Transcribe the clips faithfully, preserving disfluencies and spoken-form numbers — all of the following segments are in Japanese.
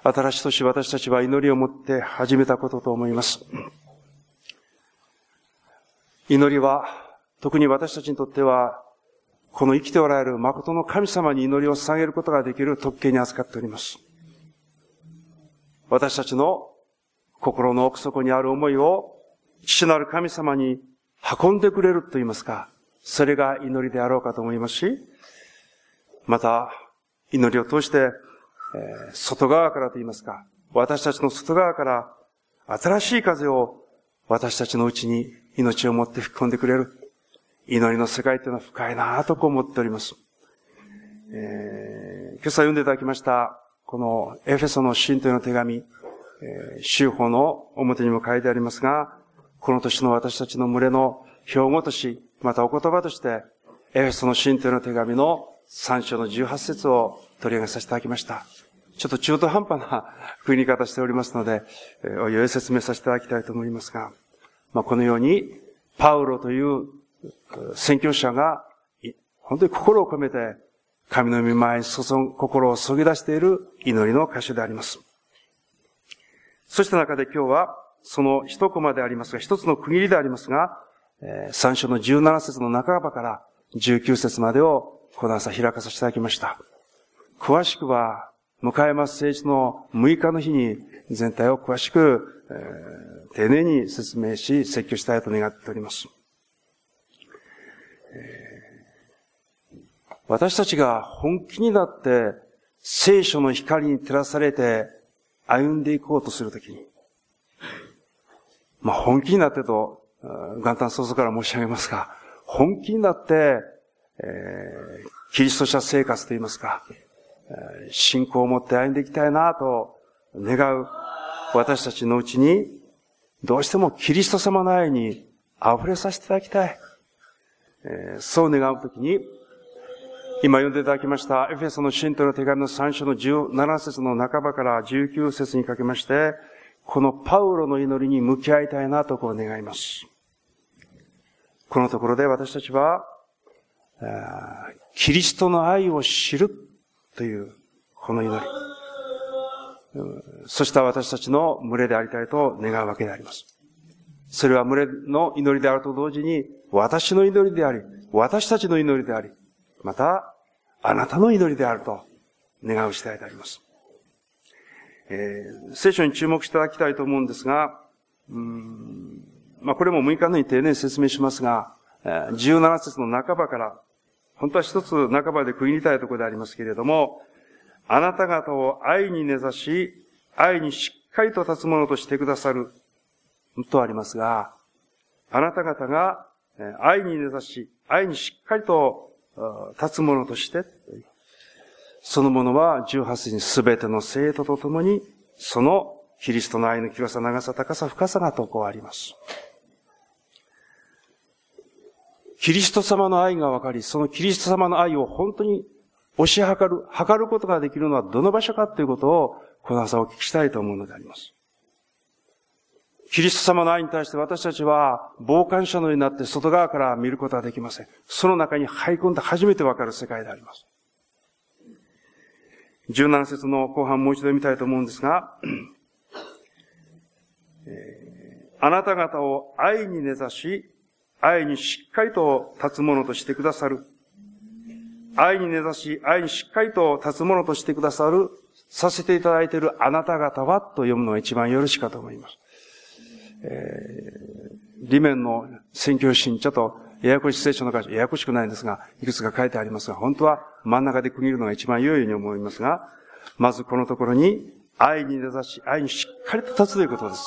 新しい年、私たちは祈りを持って始めたことと思います。祈りは、特に私たちにとっては、この生きておられる誠の神様に祈りを捧げることができる特権に預かっております。私たちの心の奥底にある思いを父なる神様に運んでくれると言いますか、それが祈りであろうかと思いますし、また、祈りを通して、えー、外側からと言いますか、私たちの外側から新しい風を私たちのうちに命を持って吹き込んでくれる祈りの世界というのは深いなぁとこう思っております。えー、今朝読んでいただきましたこのエフェソの信徒への手紙、えー、州法の表にも書いてありますが、この年の私たちの群れの標語とし、またお言葉としてエフェソの信徒への手紙のさん章のじゅうはち節を取り上げさせていただきました。ちょっと中途半端な国り方しておりますので、おいおい説明させていただきたいと思いますが、まあ、このように、パウロという宣教者が、本当に心を込めて、神の御前に注ぐ、心を注ぎ出している祈りの箇所であります。そして中で今日は、その一コマでありますが、一つの区切りでありますが、さん章のじゅうなな節の半ばからじゅうきゅう節までを、この朝開かさせていただきました。詳しくは、迎えます聖地のむいかの日に全体を詳しく、えー、丁寧に説明し、説教したいと願っております。えー、私たちが本気になって聖書の光に照らされて歩んでいこうとするときに、まあ本気になってと、元旦早々から申し上げますが、本気になって、えー、キリスト者生活といいますか、信仰を持って歩んでいきたいなと願う私たちのうちに、どうしてもキリスト様の愛に溢れさせていただきたい。えー、そう願うときに、今読んでいただきましたエフェソの信徒の手紙のさん章のじゅうなな節の半ばからじゅうきゅう節にかけまして、このパウロの祈りに向き合いたいなとこう願います。このところで私たちは、キリストの愛を知るという、この祈り。そした私たちの群れでありたいと願うわけであります。それは群れの祈りであると同時に、私の祈りであり、私たちの祈りであり、また、あなたの祈りであると願う次第であります。えー、聖書に注目していただきたいと思うんですが、うーんまあこれもむいかのに丁寧に説明しますが、じゅうなな節の半ばから、本当は一つ半ばで区切りたいところでありますけれども、あなた方を愛に根ざし、愛にしっかりと立つものとしてくださる、とありますが、あなた方が愛に根ざし、愛にしっかりと立つものとして、そのものはじゅうはち節にすべての生徒と共に、そのキリストの愛の広さ、長さ、高さ、深さがとこうあります。キリスト様の愛が分かり、そのキリスト様の愛を本当に推し量る、測ることができるのはどの場所かということを、この朝お聞きしたいと思うのであります。キリスト様の愛に対して私たちは傍観者のようになって外側から見ることはできません。その中に入り込んで初めて分かる世界であります。じゅうなな節の後半もう一度見たいと思うんですが、えー、あなた方を愛に根ざし、愛にしっかりと立つものとしてくださる。愛に根ざし、愛にしっかりと立つものとしてくださる、させていただいているあなた方はと読むのが一番よろしいかと思います。えー、裏面の宣教師にちょっとややこしい聖書の箇所、ややこしくないんですが、いくつか書いてありますが、本当は真ん中で区切るのが一番良いように思いますが、まずこのところに、愛に根ざし、愛にしっかりと立つということです。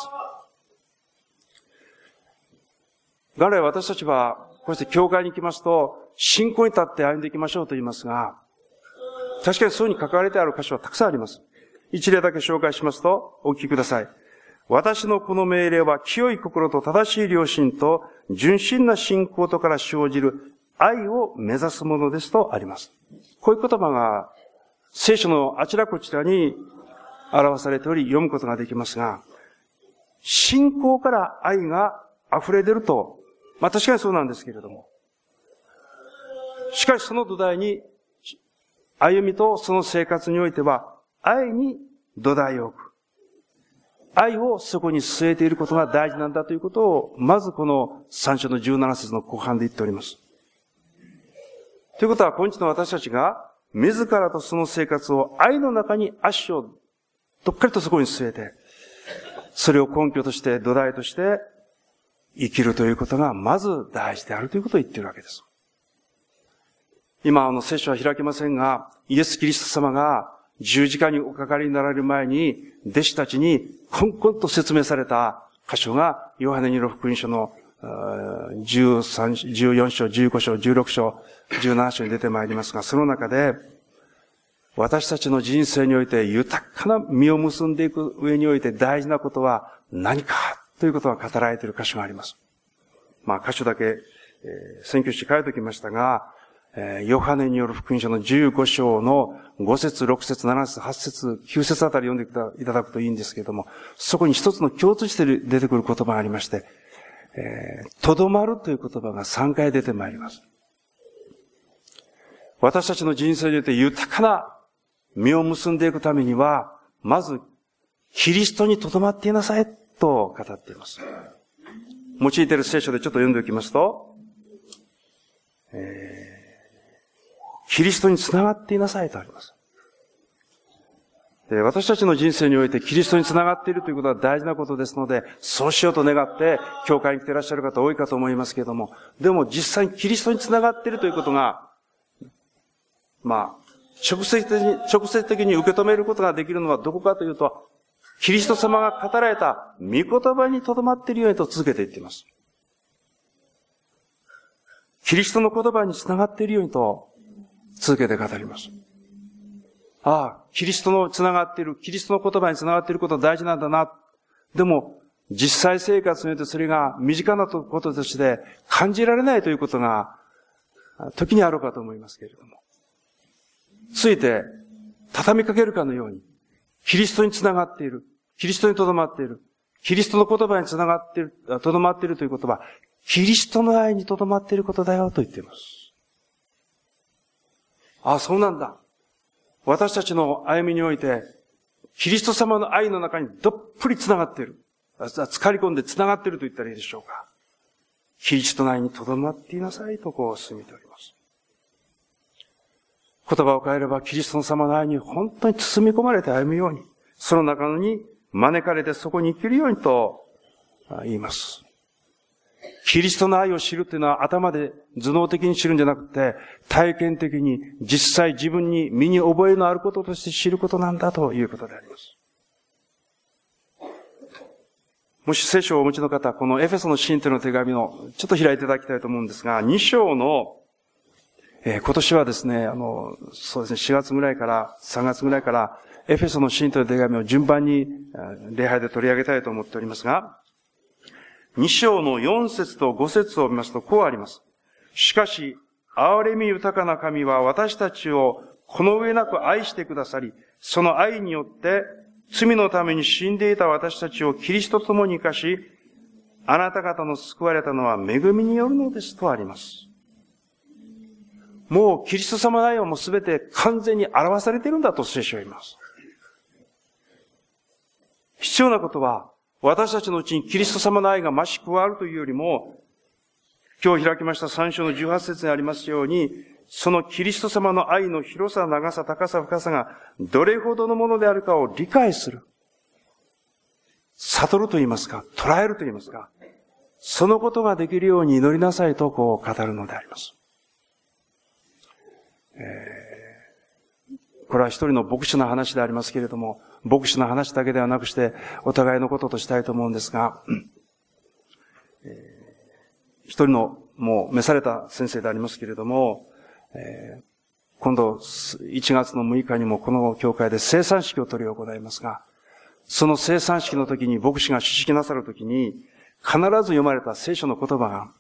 元来私たちは、こうして教会に行きますと、信仰に立って歩んでいきましょうと言いますが、確かにそういうふうに書かれてある箇所はたくさんあります。一例だけ紹介しますと、お聞きください。私のこの命令は、清い心と正しい良心と、純真な信仰とから生じる愛を目指すものですとあります。こういう言葉が、聖書のあちらこちらに表されており、読むことができますが、信仰から愛が溢れ出ると、まあ確かにそうなんですけれども、しかしその土台に、歩みとその生活においては、愛に土台を置く。愛をそこに据えていることが大事なんだということを、まずこのさん章のじゅうなな節の後半で言っております。ということは、今日の私たちが、自らとその生活を愛の中に足をどっかりとそこに据えて、それを根拠として、土台として生きるということがまず大事であるということを言っているわけです。今、あの、聖書は開けませんが、イエス・キリスト様が十字架におかかりになられる前に、弟子たちにコンコンと説明された箇所が、ヨハネによる福音書のじゅうさん、じゅうよん章、じゅうご章、じゅうろく章、じゅうなな章に出てまいりますが、その中で、私たちの人生において豊かな実を結んでいく上において大事なことは何かということが語られている箇所があります。まあ箇所だけ、えー、選挙して書いておきましたが、えー、ヨハネによる福音書のじゅうご章のご節、ろく節、なな節、はち節、きゅう節あたり読んでいただくといいんですけれども、そこに一つの共通して出てくる言葉がありまして、えー、とどまるという言葉がさんかい出てまいります。私たちの人生において豊かな実を結んでいくためには、まず、キリストにとどまっていなさいと語っています。用いている聖書でちょっと読んでおきますと、えー、キリストにつながっていなさいとあります。で、私たちの人生においてキリストにつながっているということは大事なことですので、そうしようと願って、教会に来ていらっしゃる方多いかと思いますけれども、でも実際にキリストにつながっているということが、まあ、直接的に、直接的に受け止めることができるのはどこかというと、キリスト様が語られた御言葉にとどまっているようにと続けていっています。キリストの言葉につながっているようにと続けて語ります。ああ、キリストのつながっている、キリストの言葉につながっていることは大事なんだな。でも、実際生活によってそれが身近なこととして感じられないということが時にあるかと思いますけれども。ついて、畳みかけるかのように、キリストにつながっている。キリストにとどまっている。キリストの言葉につながっている、とどまっているということは、キリストの愛にとどまっていることだよと言っています。ああ、そうなんだ。私たちの歩みにおいて、キリスト様の愛の中にどっぷりつながっている。浸かり込んでつながっていると言ったらいいでしょうか。キリストの愛にとどまっていなさいとこう進めております。言葉を変えれば、キリスト様の愛に本当に包み込まれて歩むように、その中に招かれてそこに生きるようにと言います。キリストの愛を知るというのは頭で頭脳的に知るんじゃなくて、体験的に実際自分に身に覚えのあることとして知ることなんだということであります。もし聖書をお持ちの方、このエフェソの信徒の手紙のちょっと開いていただきたいと思うんですが、に章のえー、今年はですね、あの、そうですね、しがつぐらいから、さんがつぐらいから、エフェソの信徒の手紙を順番に礼拝で取り上げたいと思っておりますが、に章のよん節とご節を見ますと、こうあります。しかし、憐れみ豊かな神は私たちをこの上なく愛してくださり、その愛によって、罪のために死んでいた私たちをキリストと共に生かし、あなた方の救われたのは恵みによるのですとあります。もうキリスト様の愛はもうすべて完全に表されているんだと聖書は言います。必要なことは、私たちのうちにキリスト様の愛が増し加わるというよりも、今日開きましたさん章のじゅうはち節にありますように、そのキリスト様の愛の広さ、長さ、高さ、深さがどれほどのものであるかを理解する。悟ると言いますか、捉えると言いますか、そのことができるように祈りなさいとこう語るのであります。えー、これは一人の牧師の話でありますけれども、牧師の話だけではなくして、お互いのこととしたいと思うんですが、えー、一人のもう召された先生でありますけれども、えー、今度いちがつのむいかにもこの教会で聖餐式を執り行いますが、その聖餐式の時に牧師が主式なさる時に、必ず読まれた聖書の言葉が、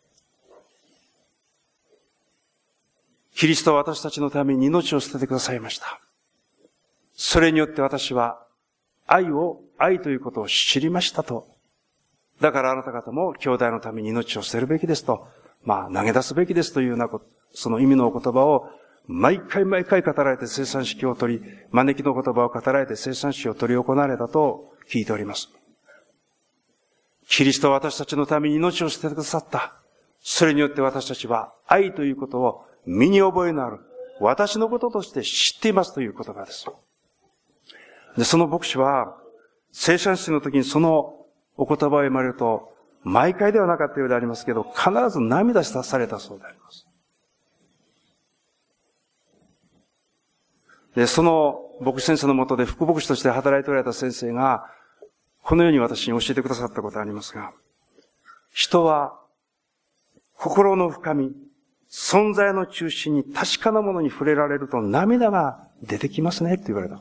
キリストは私たちのために命を捨ててくださいました。それによって私は愛を、愛ということを知りましたと。だからあなた方も兄弟のために命を捨てるべきですと、まあ投げ出すべきですというようなこと、その意味のお言葉を毎回毎回語られて生産式を取り、招きの言葉を語られて生産式を取り行われたと聞いております。キリストは私たちのために命を捨ててくださった。それによって私たちは愛ということを身に覚えのある私のこととして知っていますという言葉です。で、その牧師は生産式の時にそのお言葉を読まれると、毎回ではなかったようでありますけど、必ず涙されたそうであります。で、その牧師先生の下で副牧師として働いておられた先生が、このように私に教えてくださったことがありますが、人は心の深み、存在の中心に確かなものに触れられると涙が出てきますねって言われた。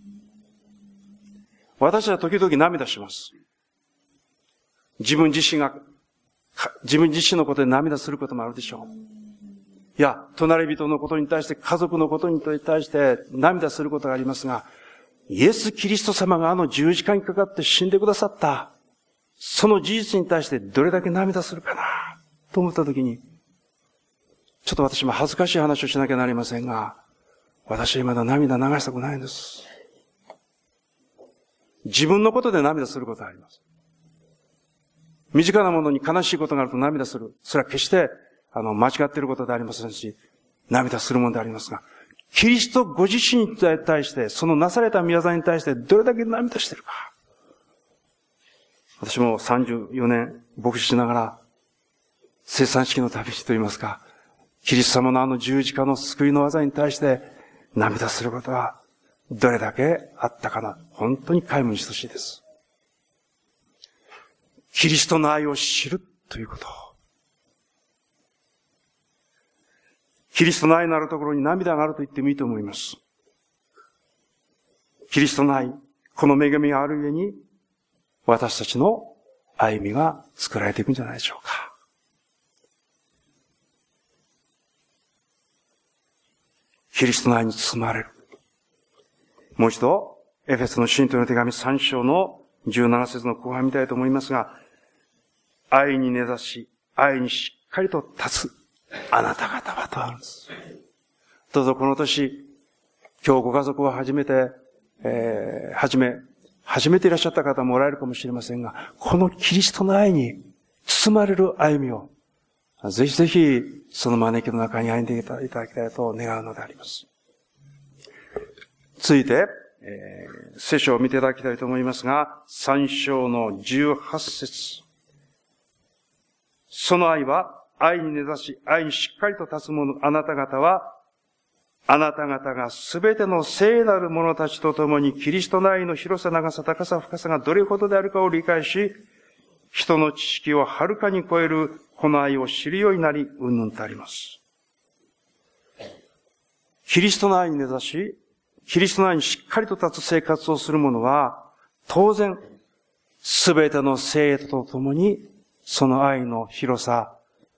私は時々涙します。自分自身が、自分自身のことで涙することもあるでしょう。いや、隣人のことに対して、家族のことに対して涙することがありますが、イエス・キリスト様があの十字架にかかって死んでくださった、その事実に対してどれだけ涙するかな、と思ったときに、ちょっと私も恥ずかしい話をしなきゃなりませんが、私はまだ涙流したくないんです。自分のことで涙することがあります。身近なものに悲しいことがあると涙する。それは決して、あの、間違っていることでありませんし、涙するものでありますが、キリストご自身に対して、そのなされた御業に対してどれだけ涙しているか。私もさんじゅうよねん牧師しながら、生産式の旅路といいますか、キリスト様のあの十字架の救いの技に対して涙することは、どれだけあったかな。本当に皆無に等しいです。キリストの愛を知るということ。キリストの愛のあるところに涙があると言ってもいいと思います。キリストの愛、この恵みがあるゆえに、私たちの歩みが作られていくんじゃないでしょうか。キリストの愛に包まれる。もう一度、エフェソの信徒の手紙さん章のじゅうなな節の後半見たいと思いますが、愛に根ざし、愛にしっかりと立つあなた方はとあるんです。どうぞこの年、今日ご家族を初めて、えー、初め、初めていらっしゃった方もおられるかもしれませんが、このキリストの愛に包まれる歩みを、ぜひぜひその招きの中に歩んでいただきたいと願うのであります。続いて、えー、聖書を見ていただきたいと思いますが、さん章のじゅうはち節。その愛は愛に根ざし、愛にしっかりと立つ者、あなた方は、あなた方がすべての聖なる者たちと共にキリストの愛の広さ、長さ、高さ、深さがどれほどであるかを理解し、人の知識をはるかに超えるこの愛を知るようになり、うんぬんとあります。キリストの愛に根ざし、キリストの愛にしっかりと立つ生活をする者は、当然、すべての聖徒と共に、その愛の広さ、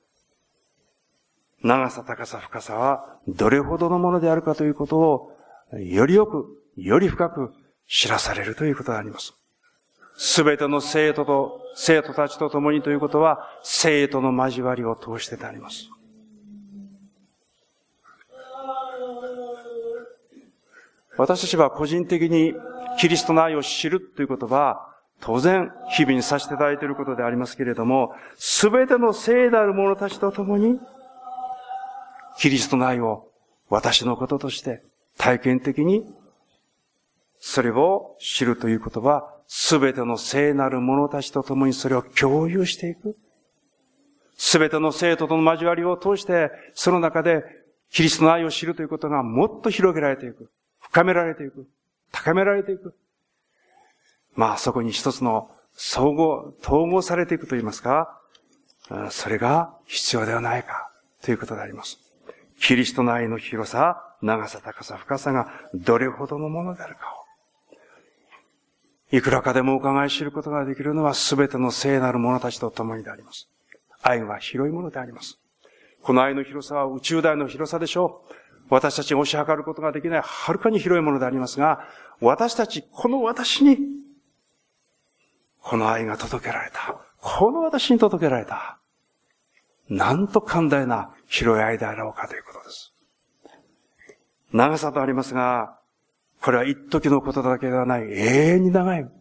長さ、高さ、深さはどれほどのものであるかということをよりよく、より深く知らされるということであります。すべての生徒と、生徒たちと共にということは、生徒の交わりを通してであります。私たちは個人的にキリストの愛を知るということは、当然日々にさせていただいていることでありますけれども、すべての聖なる者たちと共に、キリストの愛を私のこととして体験的にそれを知るということは、すべての聖なる者たちと共にそれを共有していく。すべての生徒との交わりを通して、その中でキリストの愛を知るということがもっと広げられていく。深められていく。高められていく。まあそこに一つの総合、統合されていくといいますか、それが必要ではないかということであります。キリストの愛の広さ、長さ、高さ、深さがどれほどのものであるかを、いくらかでも伺い知ることができるのは全ての聖なる者たちと共にであります。愛は広いものであります。この愛の広さは宇宙大の広さでしょう。私たちに押し量ることができないはるかに広いものでありますが、私たち、この私に、この愛が届けられた。この私に届けられた。なんと寛大な広い愛であろうかということです。 長さとありますが、これは一時のことだけではない、永遠に長い。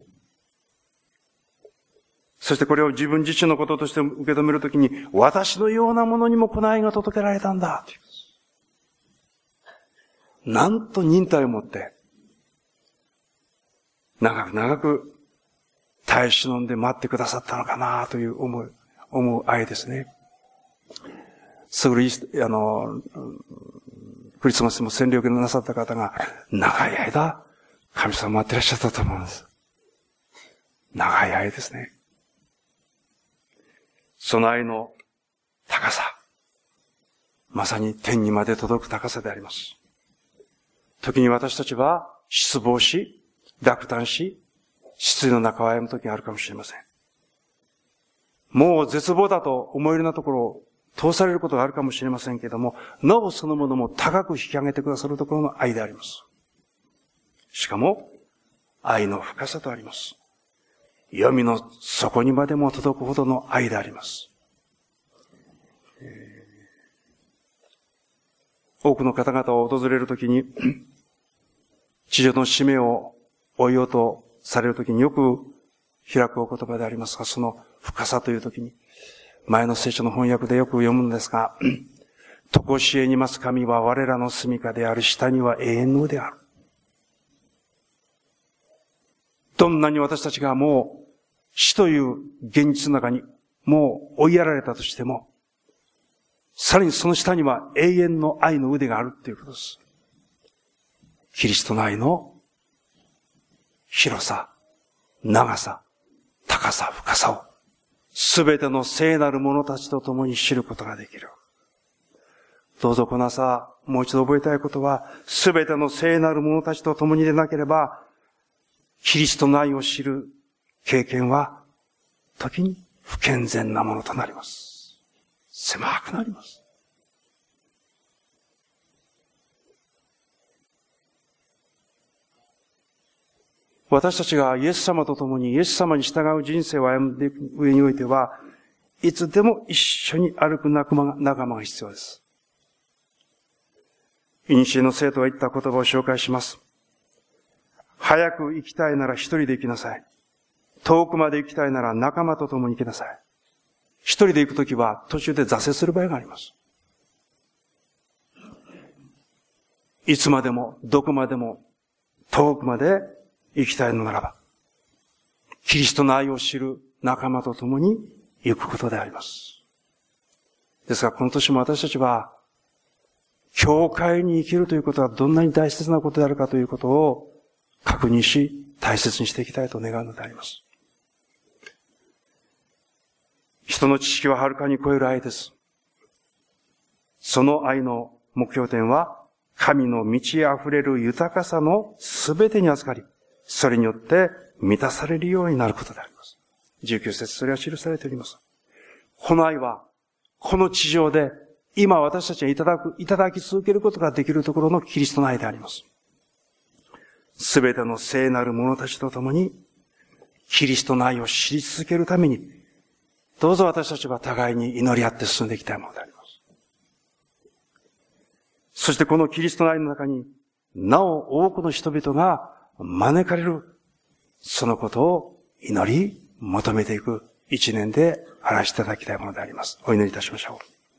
そしてこれを自分自身のこととして受け止めるときに、私のようなものにもこの愛が届けられたんだ。なんと忍耐を持って、長く長く耐え忍んで待ってくださったのかなという思い、思う愛ですね。すぐに、あの、クリスマスも占領権なさった方が、長い間、神様待ってらっしゃったと思うんです。長い愛ですね。その愛の高さ、まさに天にまで届く高さであります。時に私たちは失望し、落胆し、失意の中を歩む時があるかもしれません。もう絶望だと思えるようなところを通されることがあるかもしれませんけれども、なおそのものも高く引き上げてくださるところの愛であります。しかも、愛の深さとあります。黄泉の底にまでも届くほどの愛であります。多くの方々を訪れるときに、地上の使命を追いようとされるときによく開くお言葉でありますが、その深さというときに、前の聖書の翻訳でよく読むのですが、とこしえにます神は我らの住処である、下には永遠のである。どんなに私たちがもう死という現実の中にもう追いやられたとしても、さらにその下には永遠の愛の腕があるということです。キリストの愛の広さ、長さ、高さ、深さをすべての聖なる者たちと共に知ることができる。どうぞこの朝、もう一度覚えたいことは、すべての聖なる者たちと共にでなければ、キリストの愛を知る経験は、時に不健全なものとなります。狭くなります。私たちがイエス様と共にイエス様に従う人生を歩んでいく上においては、いつでも一緒に歩く仲間が、仲間が必要です。イニシエの生徒が言った言葉を紹介します。早く行きたいなら一人で行きなさい。遠くまで行きたいなら仲間と共に行きなさい。一人で行くときは途中で挫折する場合があります。いつまでも、どこまでも、遠くまで行きたいのならば、キリストの愛を知る仲間と共に行くことであります。ですが、この年も私たちは、教会に生きるということはどんなに大切なことであるかということを確認し、大切にしていきたいと願うのであります。人の知識ははるかに超える愛です。その愛の目標点は、神の満ち溢れる豊かさのすべてに預かり、それによって満たされるようになることであります。じゅうきゅう節、それは記されております。この愛は、この地上で、今私たちがいただく、いただき続けることができるところのキリストの愛であります。すべての聖なる者たちと共に、キリストの愛を知り続けるために、どうぞ私たちは互いに祈り合って進んでいきたいものであります。そしてこのキリストの愛の中に、なお多くの人々が招かれる、そのことを祈り、求めていく一年であらしていただきたいものであります。お祈りいたしましょう。